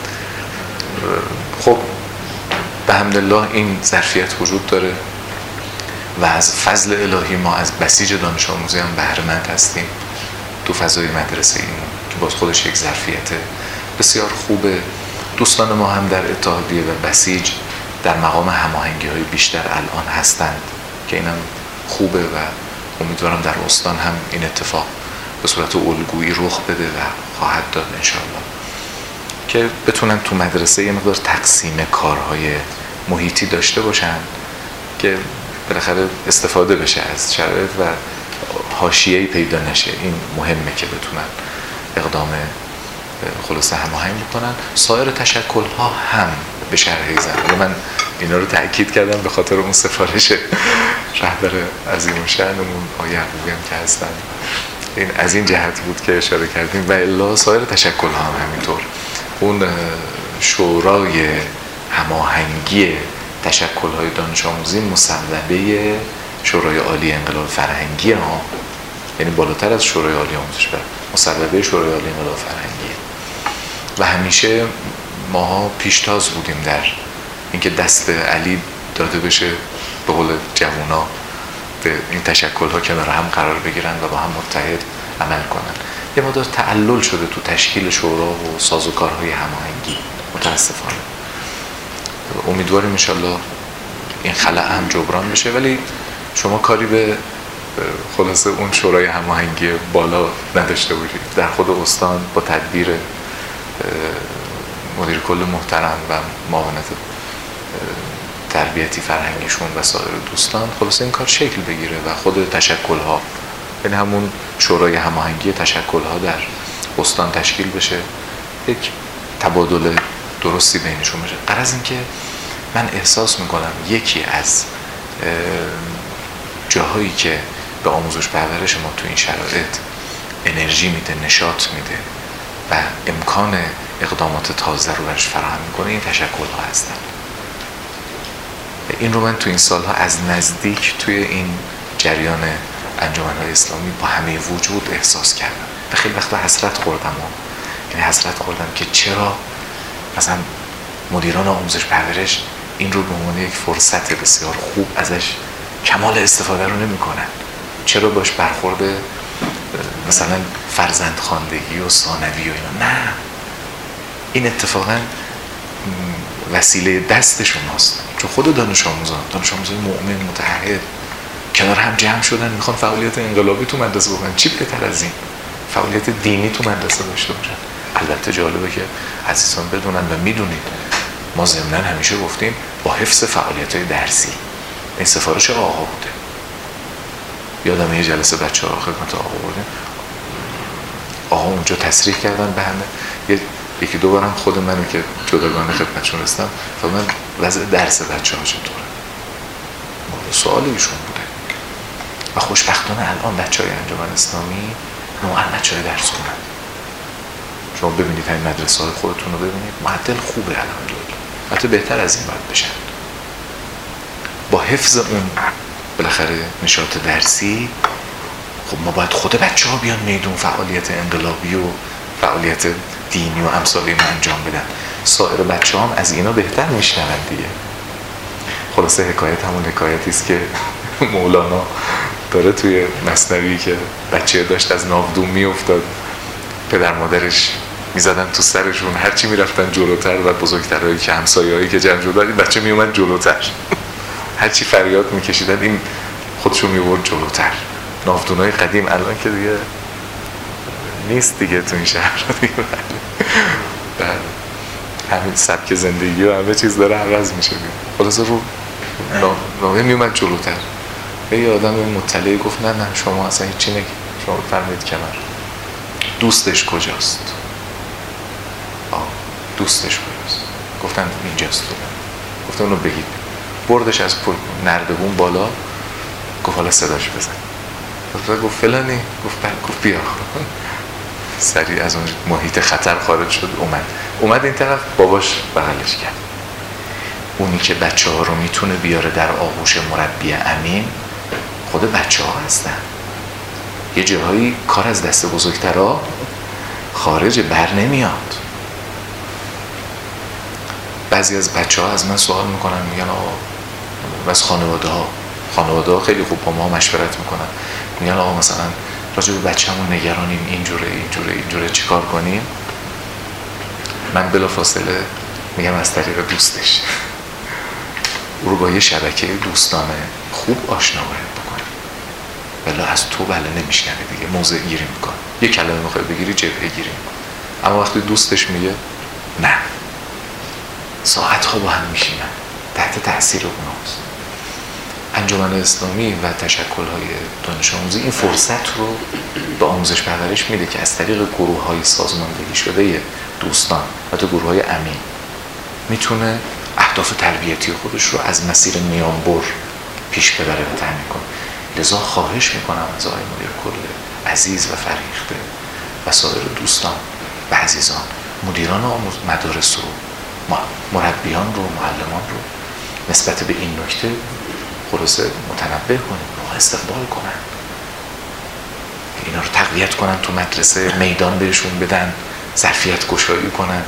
خب به حمدالله این ظرفیت وجود داره و از فضل الهی ما از بسیج دانش آموزی هم بهره مند هستیم تو فضای مدرسه این که باز خودش یک ظرفیت بسیار خوبه. دوستان ما هم در اتحادیه و بسیج در مقام هماهنگی‌های بیشتر الان هستند که اینم خوبه و امیدوارم در استان هم این اتفاق به صورت الگویی رخ بده و خواهد داد انشاءالله، که بتونن تو مدرسه یه مقدار تقسیم کارهای محیطی داشته باشن که بالاخره استفاده بشه از شرایط و حاشیه‌ای پیدا نشه. این مهمه که بتونن اقدام خلاصه هماهنگ بکنن. سایر تشکل‌ها هم به شرح زن. من اینا رو تأکید کردم به خاطر اون سفارش رهبر عظیم الشأنمون آقای یعقوبی هم که هستن. این از این جهت بود که اشاره کردیم و الا سایر تشکل‌ها هم همینطور. اون شورای هماهنگی تشکل‌های دانش آموزی مصوبه شورای عالی انقلاب فرهنگی ها، یعنی بالاتر از شورای عالی آموزش بر مصوبه شورای عالی انقلاب فرهنگی و همیشه ماها پیشتاز بودیم در اینکه دست علی داده بشه به قول جوونا به این تشکل‌ها کنار هم قرار بگیرن و با هم متحد عمل کنن. یه مقدار تعلل شده تو تشکیل شورا و سازوکارهای هماهنگی متاسفانه. امیدواریم انشالله این خلأ هم جبران بشه، ولی شما کاری به خلاصه اون شورای هماهنگی بالا نداشته باشید. در خود استان با تدبیر مدیر کل محترم و معاونت تربیتی فرهنگیشون و سایر دوستان خلاصه این کار شکل بگیره و خود تشکل‌ها، یعنی همون شورای هماهنگی تشکل‌ها در استان تشکیل بشه، یک تبادل درستی بینشون بشه. غرض این که من احساس میکنم یکی از جاهایی که به آموزش پرورش ما تو این شرایط انرژی میده، نشاط میده و امکان اقدامات تازه رو برش فراهم میکنه این تشکل‌ها هستن. این رو من تو این سالها از نزدیک توی این جریان انجمن‌های اسلامی با همه وجود احساس کردم و خیلی وقتا حسرت خوردم. یعنی حسرت خوردم که چرا مثلا مدیران آموزش پرورش این رو به عنوان یک فرصت بسیار خوب ازش کمال استفاده رو نمی‌کنن. چرا باش برخورد مثلا فرزندخواندگی و ثانوی و اینا؟ نه، این اتفاقا وسیله دست شماست. چون خود دانش آموزان مؤمن متعهد کنار هم جمع شدن میخوان فعالیت انقلابی تو مدرسه بکنن. چی بهتر از این؟ فعالیت دینی تو مدرسه داشته باشن. البته جالبه که عزیزان بدونن و میدونید ما ضمناً همیشه گفتیم با حفظ فعالیت‌های درسی. این سفارش آقا بوده. یادم یه جلسه بچه‌ها خدمت آقا بردیم، آقا اونجا تصریح کردن به همه. یکی دو بارم خود منو که جداگانه خدمتشون رسیدم و من وضع درس بچه‌ها چطوره؟ سوال ایشون بوده و خوشبختانه الان بچهای انجمن اسلامی نوعا بچهای درس کنند. شما ببینید همین مدرسه های خودتون رو ببینید، معدل خوبه الحمدلله، حتی بهتر از این باید بشن. با حفظ اون بالاخره نشاط درسی، خب ما باید خود بچه ها بیان میدون، فعالیت انقلابی و فعالیت دینی و امثال اینا انجام بدن. سایر بچه هم از اینا بهتر میشنون دیگه. خلاصه حکایت همون حکایتی است که مولانا داره توی مثنوی که بچه داشت از ناودون میافتاد، پدر مادرش میزدن تو سرشون، هرچی میرفتن جلوتر و بزرگترهایی که همسایه‌هایی که جمع شده، بچه میومد جلوتر، هرچی فریاد میکشیدن این خودشو میورد جلوتر. ناودونای قدیم الان که دیگه نیست دیگه تو این شهر دیگه، همین سبک زندگی و همه چیز داره عوض میشه دیگه. خلاصه رو ناوه میومد جلوتر. یه آدم مطلعی گفت نه شما اصلا هیچی نگید، شما بفرمایید کمر. دوستش کجاست؟ دوستش کجاست؟ گفتن اینجاست. گفتن اونو بگید. بردش از نردبون بالا، گفت حالا صداش بزن. گفت فلانی. گفت بیا. سریع از اون محیط خطر خارج شد، اومد این طرف، باباش بغلش کرد. اونی که بچه ها رو میتونه بیاره در آغوش مربی امین خود بچه ها هستن. یه جاهایی کار از دست بزرگترها خارج بر نمیاد. بعضی از بچه ها از من سوال میکنن، میگن آقا، از خانواده ها خیلی خوب با ما مشورت میکنن، میگن آقا مثلا راجع به بچه‌مون نگرانیم، اینجوره چیکار کنیم؟ من بلافاصله میگم از طریق دوستش او رو با یه شبکه دوستانه خوب آشنا باید بکنی، ولی از تو بله نمیشنوه دیگه، موضع گیری میکنه. یه کلمه میخوای بگیری جبهه گیری میکنه. اما وقتی دوستش میگه نه، ساعتها با هم میشینن، تحت تاثیر اوناست. انجمن اسلامی و تشکل‌های دانش آموزی این فرصت رو به آموزش پرورش میده که از طریق گروه‌های سازماندهی شده دوستان و تا گروه‌های امین میتونه اهداف تربیتی خودش رو از مسیر میانبر پیش ببره و تامین کنه. لذا خواهش میکنم از آقای مدیر کل عزیز و فریخته و سایر دوستان و عزیزان، مدیران مدارس رو، مربیان رو، معلمان رو نسبت به این نکته خلاصه متنبه کنیم، استقبال کنن، اینا رو تقویت کنن، تو مدرسه میدان بهشون بدن، ظرفیت گشایی کنن،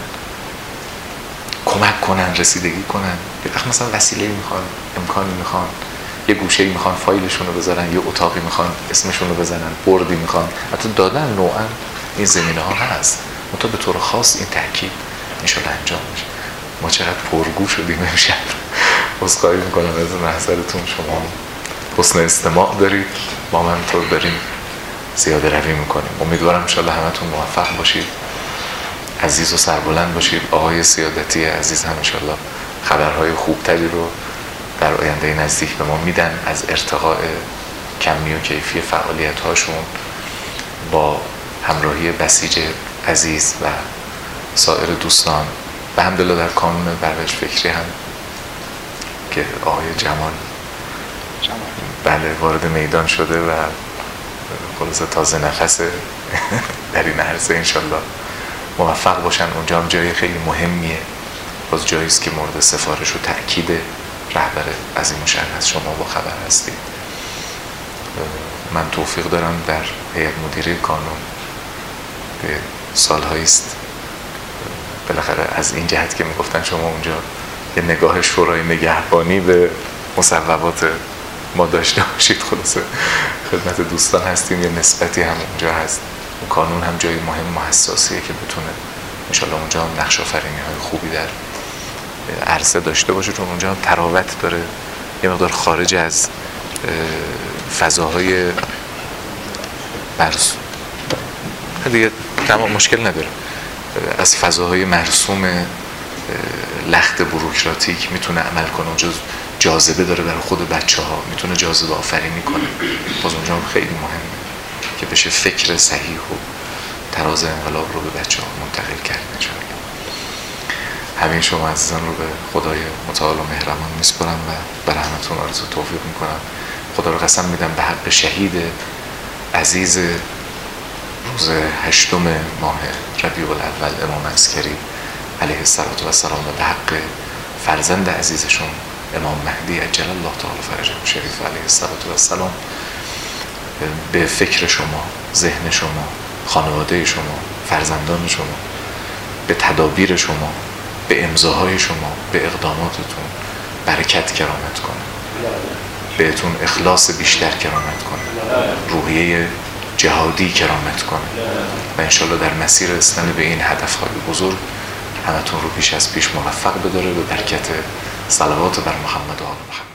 کمک کنن، رسیدگی کنن. یه وقت مثلا وسیله میخوان، امکانی میخوان، یه گوشه میخوان فایلشون رو بذارن، یه اتاقی میخوان اسمشون رو بزنن، بردی میخوان، حتی دادن نوعا این زمینه ها هست، منتها به طور خاص این تاکید انشالله انجام میشه. ما چقدر پرگو شدیم امشب، عذرخواهی میکنم از محضرتون، شما حسن استماع دارید، ما هم همینطور داریم زیاده روی میکنیم. امیدوارم انشالله همتون موفق باشید، عزیز و سربلند باشید. آقای سیادتی عزیز هم انشالله خبرهای خوبتری رو در آینده نزدیک به ما میدن از ارتقاء کمی و کیفی فعالیت هاشون با همراهی بسیج عزیز و سایر دوستان. و الحمدلله در کانون برداشت فکری هم که آقای جمال بله وارد میدان شده و خلاصه تازه نفسه در این عرصه، انشالله موفق باشن. اونجا هم جای خیلی مهمیه، باز جاییست که مورد سفارش و تأکید رهبر عظیم الشأن از شما با خبر هستید. من توفیق دارم در هیئت مدیره کانون که سالهاییست بالاخره از این جهت که میگفتن شما اونجا یه نگاه شورای نگهبانی به مصوبات ما داشته باشید، خلاصه خدمت دوستان هستیم، یه نسبتی هم اونجا هست. اون کانون هم جای مهم و حساسیه که بتونه انشالله اونجا هم نقش آفرینی های خوبی در عرصه داشته باشه، چون اونجا هم تراوت داره، یه مقدار خارج از فضاهای مرسوم دیگه تمام مشکل نداره، از فضاهای مرسوم لخت بوروکراتیک میتونه عمل کنه. اونجا جاذبه داره برای خود بچه ها، میتونه جاذبه آفرینی کنه. باز اونجا هم خیلی مهمه که بشه فکر صحیح و تراز انقلاب رو به بچه ها منتقل کرد. همین شما عزیزان رو به خدای متعال و مهربان میسپارم و برای همتون آرزو توفیق میکنم. خدا رو قسم میدم به حق شهید عزیز روز 8 ماه ربیع الاول امام عسکری علیه السلام و به حق فرزند عزیزشون امام مهدی عجل الله تعالی فرجه شریف علیه السلام به فکر شما، ذهن شما، خانواده شما، فرزندان شما، به تدابیر شما، به امضاهای شما، به اقداماتتون برکت کرامت کنه، بهتون اخلاص بیشتر کرامت کنه، روحیه جهادی کرامت کنه و انشالله در مسیر رسیدن به این هدفهای بزرگ همتون رو پیش از پیش موفق بداره به برکت صلوات بر محمد و آل محمد.